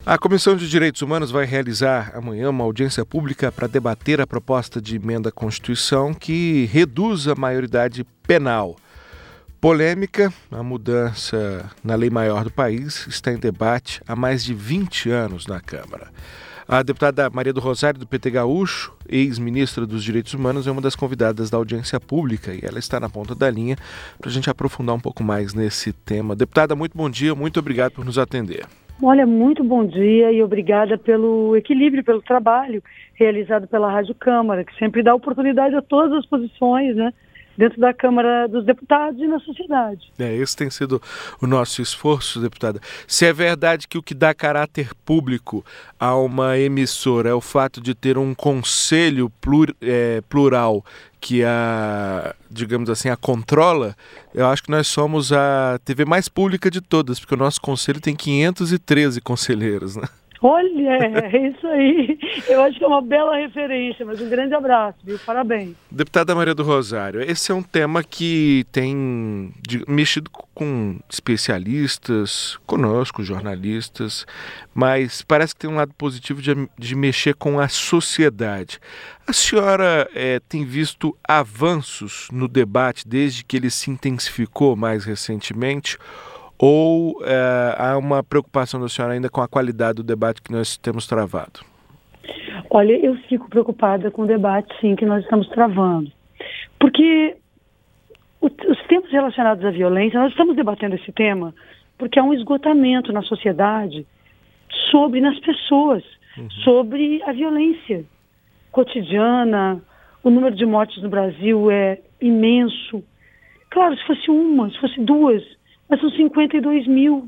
A Comissão de Direitos Humanos vai realizar amanhã uma audiência pública para debater a proposta de emenda à Constituição que reduz a maioridade penal. Polêmica, a mudança na lei maior do país está em debate há mais de 20 anos na Câmara. A deputada Maria do Rosário, do PT Gaúcho, ex-ministra dos Direitos Humanos, é uma das convidadas da audiência pública e ela está na ponta da linha para a gente aprofundar um pouco mais nesse tema. Deputada, muito bom dia, muito obrigado por nos atender. Olha, muito bom dia e obrigada pelo equilíbrio, pelo trabalho realizado pela Rádio Câmara, que sempre dá oportunidade a todas as posições, né, dentro da Câmara dos Deputados e na sociedade. Esse tem sido o nosso esforço, deputada. Se é verdade que o que dá caráter público a uma emissora é o fato de ter um conselho plural que digamos assim, a controla, eu acho que nós somos a TV mais pública de todas, porque o nosso conselho tem 513 conselheiros, né? Olha, é isso aí. Eu acho que é uma bela referência, mas um grande abraço, viu? Parabéns. Deputada Maria do Rosário, esse é um tema que tem mexido com especialistas, conosco, jornalistas, mas parece que tem um lado positivo de mexer com a sociedade. A senhora tem visto avanços no debate desde que ele se intensificou mais recentemente? Ou há uma preocupação da senhora ainda com a qualidade do debate que nós temos travado? Olha, eu fico preocupada com o debate, sim, que nós estamos travando. Porque os temas relacionados à violência, nós estamos debatendo esse tema porque há um esgotamento na sociedade nas pessoas, sobre a violência cotidiana. O número de mortes no Brasil é imenso. Claro, se fosse uma, se fosse duas, mas são 52 mil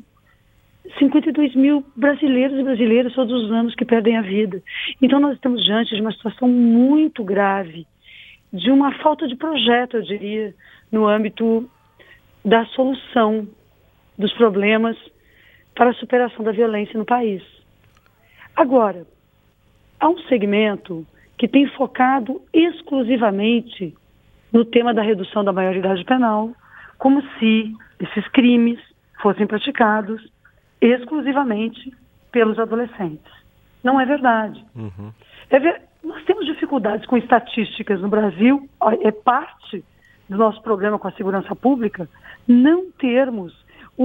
brasileiros e brasileiras todos os anos que perdem a vida. Então nós estamos diante de uma situação muito grave, de uma falta de projeto, eu diria, no âmbito da solução dos problemas para a superação da violência no país. Agora, há um segmento que tem focado exclusivamente no tema da redução da maioridade penal, como se esses crimes fossem praticados exclusivamente pelos adolescentes. Não é verdade. Nós temos dificuldades com estatísticas no Brasil, é parte do nosso problema com a segurança pública, não termos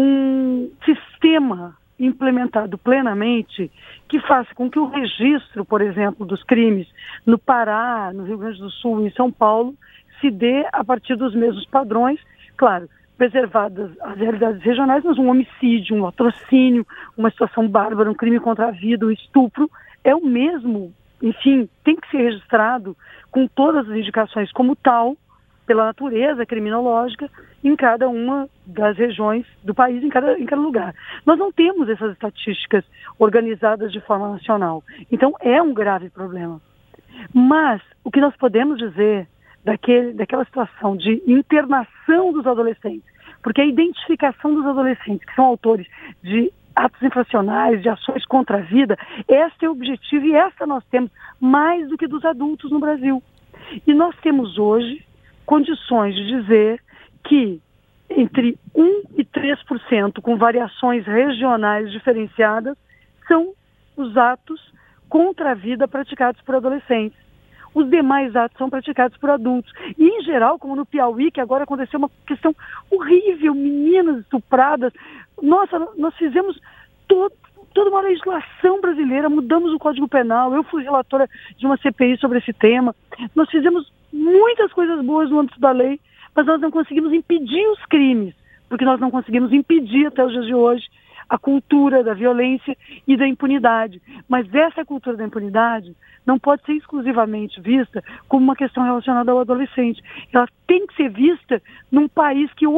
um sistema implementado plenamente que faça com que o registro, por exemplo, dos crimes no Pará, no Rio Grande do Sul e em São Paulo se dê a partir dos mesmos padrões, claro, preservadas as realidades regionais, mas um homicídio, um latrocínio, uma situação bárbara, um crime contra a vida, um estupro, é o mesmo, enfim, tem que ser registrado com todas as indicações como tal, pela natureza criminológica, em cada uma das regiões do país, em cada lugar. Nós não temos essas estatísticas organizadas de forma nacional. Então, é um grave problema. Mas, o que nós podemos dizer daquela situação de internação dos adolescentes, porque a identificação dos adolescentes que são autores de atos infracionais, de ações contra a vida, este é o objetivo e esta nós temos mais do que dos adultos no Brasil. E nós temos hoje condições de dizer que entre 1% e 3%, com variações regionais diferenciadas, são os atos contra a vida praticados por adolescentes. Os demais atos são praticados por adultos. E, em geral, como no Piauí, que agora aconteceu uma questão horrível, meninas estupradas. Nossa, nós fizemos toda uma legislação brasileira, mudamos o Código Penal, eu fui relatora de uma CPI sobre esse tema. Nós fizemos muitas coisas boas no âmbito da lei, mas nós não conseguimos impedir os crimes, porque nós não conseguimos impedir até os dias de hoje a cultura da violência e da impunidade. Mas essa cultura da impunidade não pode ser exclusivamente vista como uma questão relacionada ao adolescente. Ela tem que ser vista num país que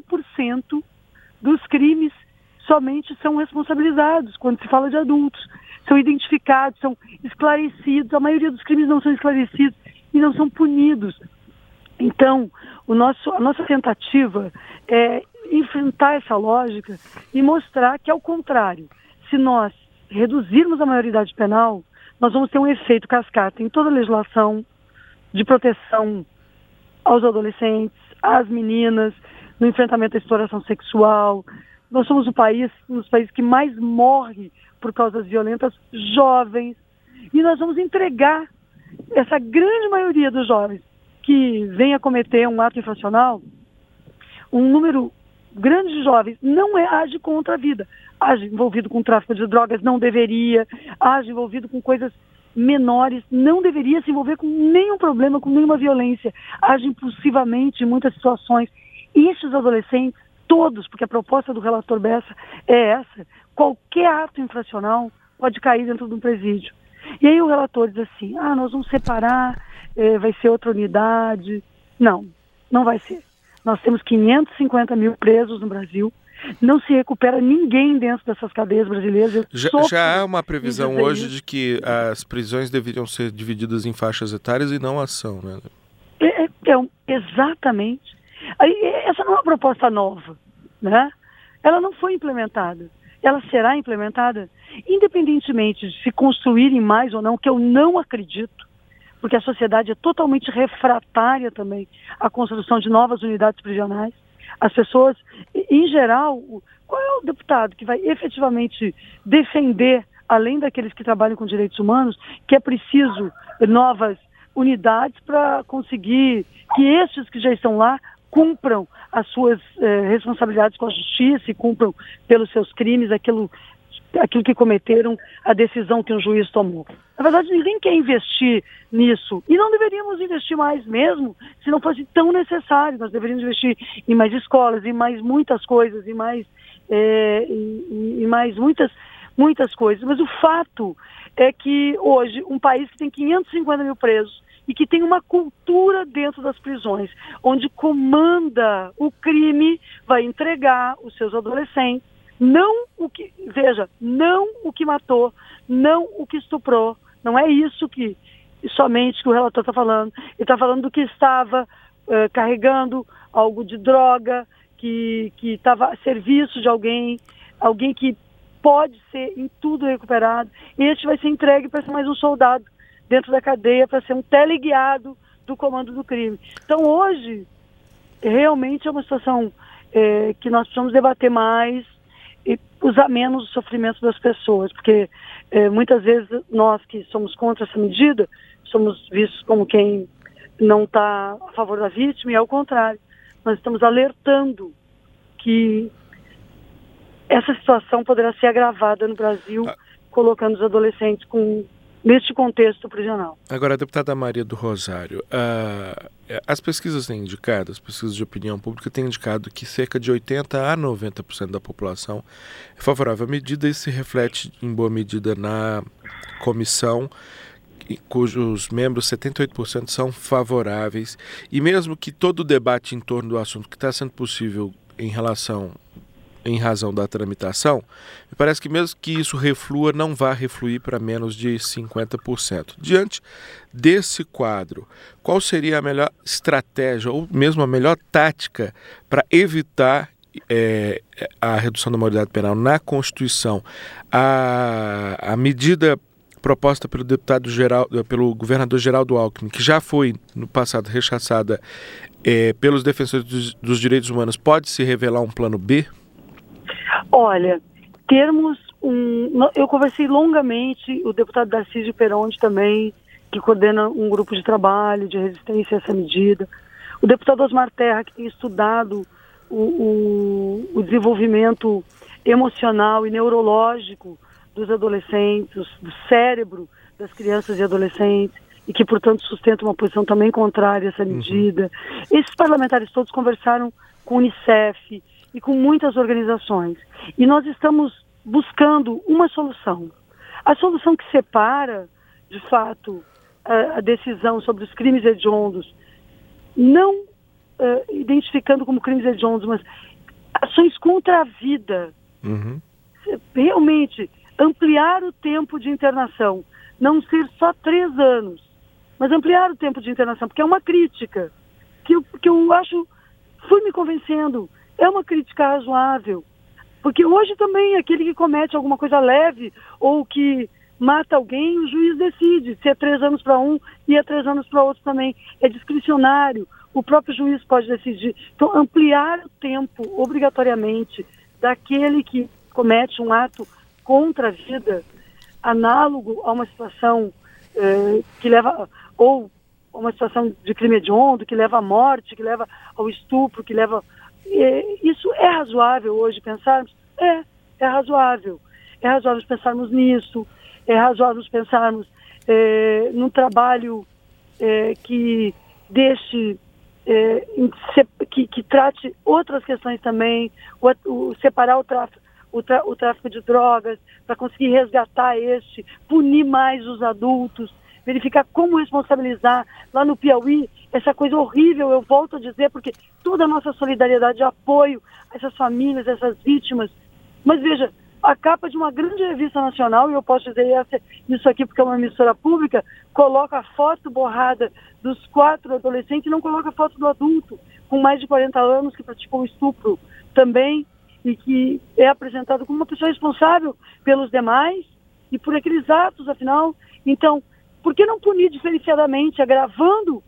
8% dos crimes somente são responsabilizados quando se fala de adultos. São identificados, são esclarecidos. A maioria dos crimes não são esclarecidos e não são punidos. Então, a nossa tentativa é enfrentar essa lógica e mostrar que, ao contrário, se nós reduzirmos a maioridade penal, nós vamos ter um efeito cascata em toda a legislação de proteção aos adolescentes, às meninas, no enfrentamento à exploração sexual. Nós somos um dos países que mais morre por causas violentas jovens. E nós vamos entregar essa grande maioria dos jovens que vem a cometer um ato infracional, um número grande de jovens não age contra a vida, age envolvido com tráfico de drogas, não deveria, age envolvido com coisas menores, não deveria se envolver com nenhum problema, com nenhuma violência, age impulsivamente em muitas situações. E esses adolescentes, todos, porque a proposta do relator Bessa é essa, qualquer ato infracional pode cair dentro de um presídio. E aí o relator diz assim, nós vamos separar, vai ser outra unidade. Não, não vai ser. Nós temos 550 mil presos no Brasil, não se recupera ninguém dentro dessas cadeias brasileiras. Já há uma previsão hoje de que as prisões deveriam ser divididas em faixas etárias e não ação, né? Exatamente. Essa não é uma proposta nova, né? Ela não foi implementada. Ela será implementada independentemente de se construírem mais ou não, que eu não acredito, porque a sociedade é totalmente refratária também à construção de novas unidades prisionais. As pessoas, em geral, qual é o deputado que vai efetivamente defender, além daqueles que trabalham com direitos humanos, que é preciso novas unidades para conseguir que estes que já estão lá cumpram as suas responsabilidades com a justiça e cumpram pelos seus crimes aquilo que cometeram, a decisão que um juiz tomou. Na verdade, ninguém quer investir nisso. E não deveríamos investir mais mesmo, se não fosse tão necessário. Nós deveríamos investir em mais escolas, em mais muitas coisas, em mais muitas coisas. Mas o fato é que hoje, um país que tem 550 mil presos e que tem uma cultura dentro das prisões, onde comanda o crime, vai entregar os seus adolescentes, não o que matou, não o que estuprou, não é isso somente que o relator está falando. Ele está falando do que estava carregando algo de droga, que estava a serviço de alguém que pode ser em tudo recuperado. E este vai ser entregue para ser mais um soldado dentro da cadeia, para ser um teleguiado do comando do crime. Então hoje, realmente é uma situação que nós precisamos debater mais e usar menos o sofrimento das pessoas, porque muitas vezes nós que somos contra essa medida, somos vistos como quem não está a favor da vítima, e ao contrário, nós estamos alertando que essa situação poderá ser agravada no Brasil, colocando os adolescentes neste contexto prisional. Agora, a deputada Maria do Rosário, as pesquisas têm indicado, as pesquisas de opinião pública têm indicado que cerca de 80% a 90% da população é favorável à medida e se reflete em boa medida na comissão, cujos membros, 78%, são favoráveis. E mesmo que todo o debate em torno do assunto que está sendo possível em razão da tramitação, me parece que mesmo que isso reflua, não vai refluir para menos de 50%. Diante desse quadro, qual seria a melhor estratégia ou mesmo a melhor tática para evitar a redução da maioridade penal na Constituição? A medida proposta pelo governador Geraldo Alckmin, que já foi no passado rechaçada pelos defensores dos direitos humanos, pode se revelar um plano B? Olha, eu conversei longamente, o deputado Darcísio Peronde também, que coordena um grupo de trabalho de resistência a essa medida, o deputado Osmar Terra, que tem estudado o desenvolvimento emocional e neurológico dos adolescentes, do cérebro das crianças e adolescentes, e que, portanto, sustenta uma posição também contrária a essa medida. Esses parlamentares todos conversaram com o Unicef e com muitas organizações. E nós estamos buscando uma solução. A solução que separa, de fato, a decisão sobre os crimes hediondos, não identificando como crimes hediondos, mas ações contra a vida. Realmente, ampliar o tempo de internação. Não ser só 3 anos, mas ampliar o tempo de internação, porque é uma crítica que eu acho, fui me convencendo, é uma crítica razoável, porque hoje também aquele que comete alguma coisa leve ou que mata alguém, o juiz decide se é 3 anos para um e é 3 anos para outro também. É discricionário, o próprio juiz pode decidir. Então, ampliar o tempo obrigatoriamente daquele que comete um ato contra a vida, análogo a uma situação que leva, ou uma situação de crime hediondo, que leva à morte, que leva ao estupro, que leva... isso é razoável hoje pensarmos? É razoável. É razoável pensarmos nisso, é razoável pensarmos num trabalho que deixe, que trate outras questões também, separar o tráfico de drogas, para conseguir resgatar punir mais os adultos, verificar como responsabilizar. Lá no Piauí, essa coisa horrível, eu volto a dizer, porque toda a nossa solidariedade e apoio a essas famílias, a essas vítimas. Mas veja, a capa de uma grande revista nacional, e eu posso dizer isso aqui porque é uma emissora pública, coloca a foto borrada dos 4 adolescentes e não coloca a foto do adulto, com mais de 40 anos, que praticou o estupro também, e que é apresentado como uma pessoa responsável pelos demais e por aqueles atos, afinal. Então, por que não punir diferenciadamente, agravando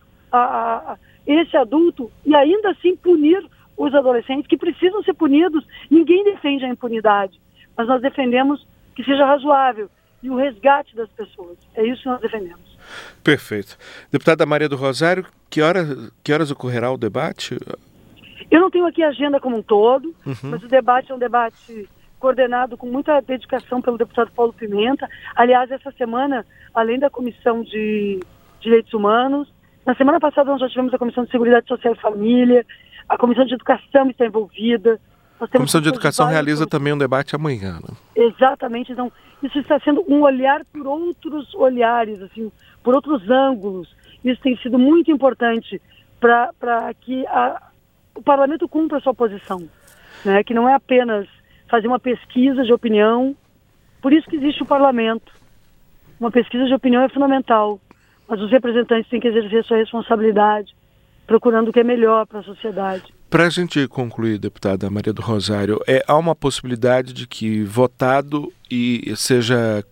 esse adulto e ainda assim punir os adolescentes que precisam ser punidos? Ninguém defende a impunidade, mas nós defendemos que seja razoável e o resgate das pessoas. É isso que nós defendemos. Perfeito. Deputada Maria do Rosário, que horas ocorrerá o debate? Eu não tenho aqui a agenda como um todo, mas o debate é um debate coordenado com muita dedicação pelo deputado Paulo Pimenta. Aliás, essa semana, além da Comissão de Direitos Humanos, na semana passada nós já tivemos a Comissão de Seguridade Social e Família, a Comissão de Educação está envolvida. A Comissão de Educação realiza também um debate amanhã, né? Exatamente. Então, isso está sendo um olhar por outros olhares, assim, por outros ângulos. Isso tem sido muito importante para que o Parlamento cumpra a sua posição, né? Que não é apenas fazer uma pesquisa de opinião. Por isso que existe o Parlamento. Uma pesquisa de opinião é fundamental, mas os representantes têm que exercer a sua responsabilidade, procurando o que é melhor para a sociedade. Para a gente concluir, deputada Maria do Rosário, há uma possibilidade de que votado e seja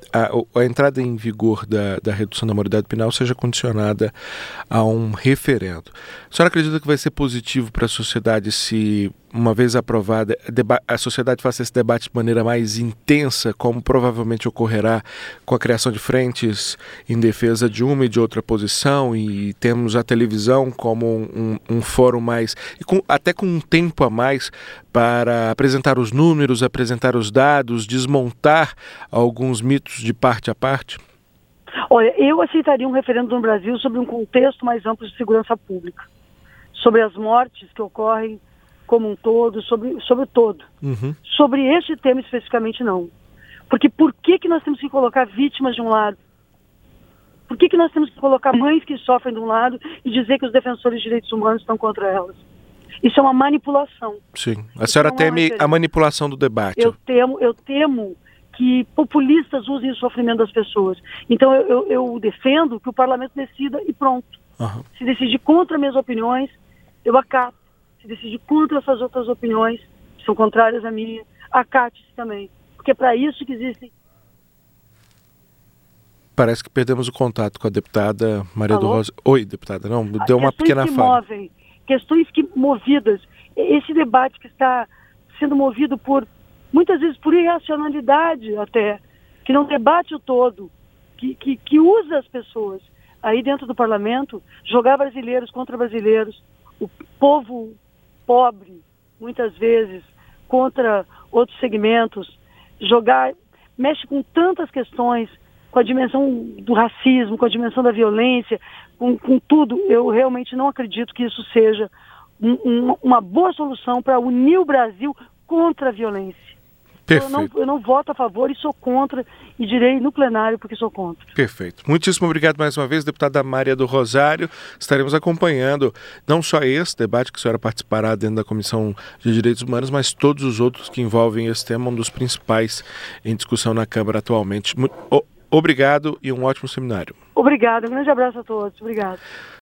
a entrada em vigor da redução da maioridade penal seja condicionada a um referendo. A senhora acredita que vai ser positivo para a sociedade se, uma vez aprovada, a sociedade faça esse debate de maneira mais intensa, como provavelmente ocorrerá com a criação de frentes em defesa de uma e de outra posição, e temos a televisão como um fórum mais, e até com um tempo a mais para apresentar os números, apresentar os dados, desmontar alguns mitos de parte a parte? Olha, eu aceitaria um referendo no Brasil sobre um contexto mais amplo de segurança pública, sobre as mortes que ocorrem como um todo, sobre o todo. Sobre este tema especificamente, não. Porque por que nós temos que colocar vítimas de um lado? Por que nós temos que colocar mães que sofrem de um lado e dizer que os defensores de direitos humanos estão contra elas? Isso é uma manipulação. Sim. A senhora teme a manipulação do debate. Eu temo que populistas usem o sofrimento das pessoas. Então eu defendo que o parlamento decida e pronto. Se decidir contra minhas opiniões, eu acato. Se decidir contra essas outras opiniões, que são contrárias à minha, acate-se também. Porque é para isso que existem... Parece que perdemos o contato com a deputada Maria do Rosário. Oi, deputada. Não, deu uma pequena falha. Questões que movidas, esse debate que está sendo movido muitas vezes por irracionalidade até, que não debate o todo, que usa as pessoas aí dentro do parlamento, jogar brasileiros contra brasileiros, o povo pobre, muitas vezes, contra outros segmentos, mexe com tantas questões, com a dimensão do racismo, com a dimensão da violência, com tudo. Eu realmente não acredito que isso seja uma boa solução para unir o Brasil contra a violência. Eu não voto a favor e sou contra, e direi no plenário porque sou contra. Perfeito. Muitíssimo obrigado mais uma vez, deputada Maria do Rosário. Estaremos acompanhando não só esse debate que a senhora participará dentro da Comissão de Direitos Humanos, mas todos os outros que envolvem esse tema, um dos principais em discussão na Câmara atualmente. Obrigado e um ótimo seminário. Obrigado. Um grande abraço a todos. Obrigado.